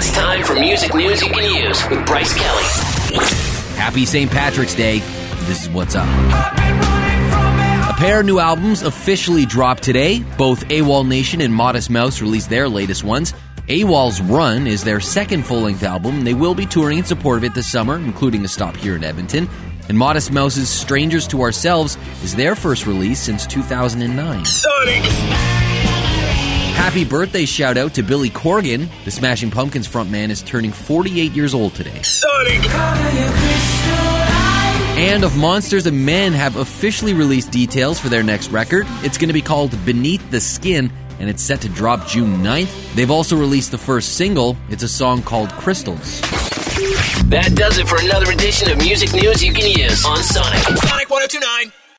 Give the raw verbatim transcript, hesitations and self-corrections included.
It's time for music news you can use with Bryce Kelly. Happy Saint Patrick's Day. This is what's up. A pair of new albums officially dropped today. Both AWOL Nation and Modest Mouse released their latest ones. AWOL's Run is their second full-length album. They will be touring in support of it this summer, including a stop here in Edmonton. And Modest Mouse's Strangers to Ourselves is their first release since two thousand nine. Sonic! Happy birthday shout out to Billy Corgan. The Smashing Pumpkins frontman is turning forty-eight years old today. Sonic! And of Monsters and Men have officially released details for their next record. It's going to be called Beneath the Skin, and it's set to drop June ninth. They've also released the first single. It's a song called Crystals. That does it for another edition of Music News You Can Use on Sonic. Sonic one oh two point nine.